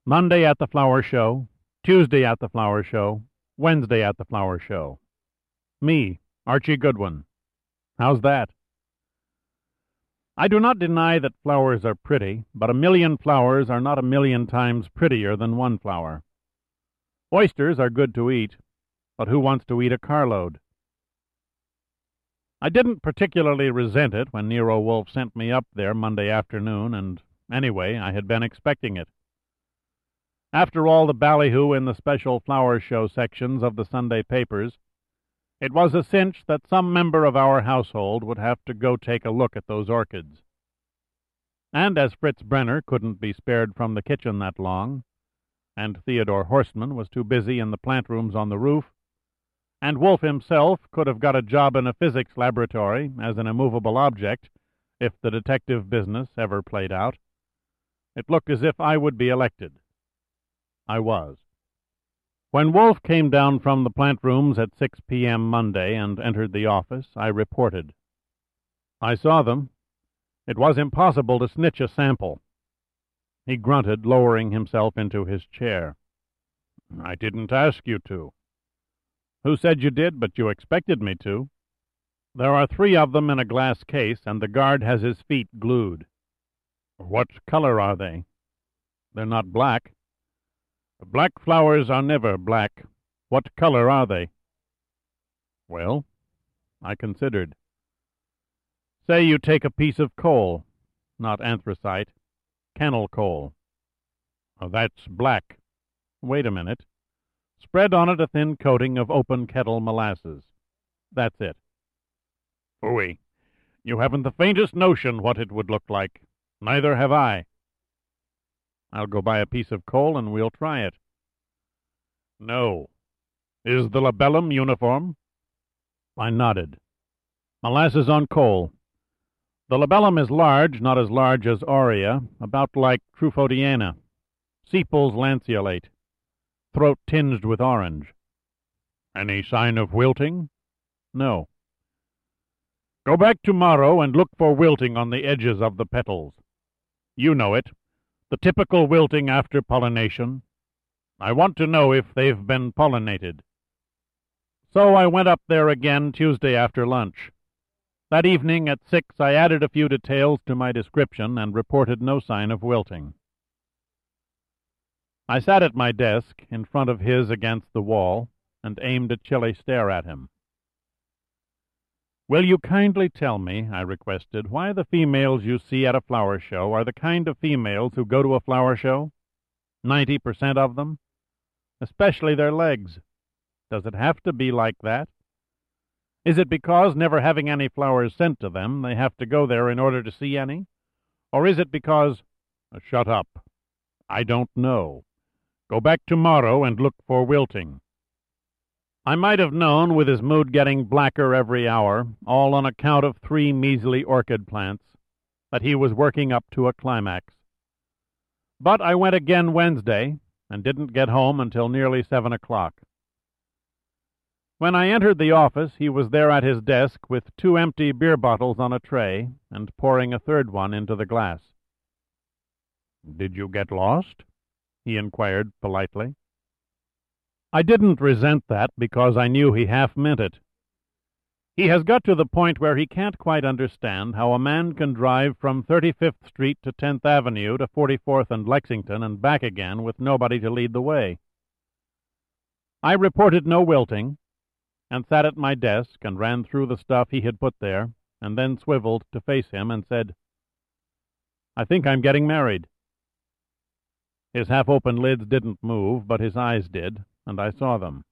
Monday at the flower show, Tuesday at the flower show, Wednesday at the flower show. Me, Archie Goodwin. How's that? I do not deny that flowers are pretty, but a million flowers are not a million times prettier than one flower. Oysters are good to eat, but who wants to eat a carload? I didn't particularly resent it when Nero Wolfe sent me up there Monday afternoon, and anyway, I had been expecting it. After all the ballyhoo in the special flower show sections of the Sunday papers, it was a cinch that some member of our household would have to go take a look at those orchids. And as Fritz Brenner couldn't be spared from the kitchen that long, and Theodore Horstman was too busy in the plant rooms on the roof, and Wolfe himself could have got a job in a physics laboratory as an immovable object if the detective business ever played out, it looked as if I would be elected. I was. When Wolfe came down from the plant rooms at 6 p.m. Monday and entered the office, I reported. I saw them. It was impossible to snitch a sample. He grunted, lowering himself into his chair. I didn't ask you to. Who said you did, but you expected me to? There are 3 of them in a glass case, and the guard has his feet glued. What color are they? They're not black. Black flowers are never black. What color are they? Well, I considered. Say you take a piece of coal, not anthracite, kennel coal. Oh, that's black. Wait a minute. Spread on it a thin coating of open kettle molasses. That's it. Phooey. You haven't the faintest notion what it would look like. Neither have I. I'll go buy a piece of coal and we'll try it. No. Is the labellum uniform? I nodded. Molasses on coal. The labellum is large, not as large as aurea, about like Truffodiana. Sepals lanceolate. Throat tinged with orange. Any sign of wilting? No. Go back tomorrow and look for wilting on the edges of the petals. You know it. The typical wilting after pollination. I want to know if they've been pollinated. So I went up there again Tuesday after lunch. That evening at 6 I added a few details to my description and reported no sign of wilting. I sat at my desk, in front of his against the wall, and aimed a chilly stare at him. Will you kindly tell me, I requested, why the females you see at a flower show are the kind of females who go to a flower show? 90% of them? Especially their legs. Does it have to be like that? Is it because, never having any flowers sent to them, they have to go there in order to see any? Or is it because— Shut up. I don't know. Go back tomorrow and look for wilting. I might have known, with his mood getting blacker every hour, all on account of 3 measly orchid plants, that he was working up to a climax. But I went again Wednesday, and didn't get home until nearly 7 o'clock. When I entered the office, he was there at his desk with 2 empty beer bottles on a tray, and pouring a third one into the glass. Did you get lost? He inquired politely. I didn't resent that because I knew he half meant it. He has got to the point where he can't quite understand how a man can drive from 35th Street to 10th Avenue to 44th and Lexington and back again with nobody to lead the way. I reported no wilting, and sat at my desk and ran through the stuff he had put there, and then swiveled to face him and said, I think I'm getting married. His half-open lids didn't move, but his eyes did, and I saw them.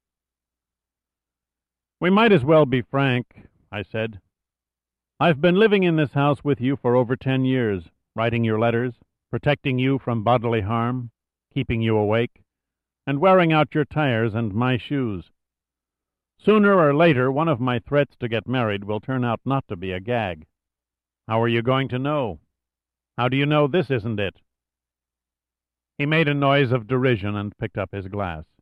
We might as well be frank, I said. I've been living in this house with you for over 10 years, writing your letters, protecting you from bodily harm, keeping you awake, and wearing out your tires and my shoes. Sooner or later, one of my threats to get married will turn out not to be a gag. How are you going to know? How do you know this isn't it? He made a noise of derision and picked up his glass.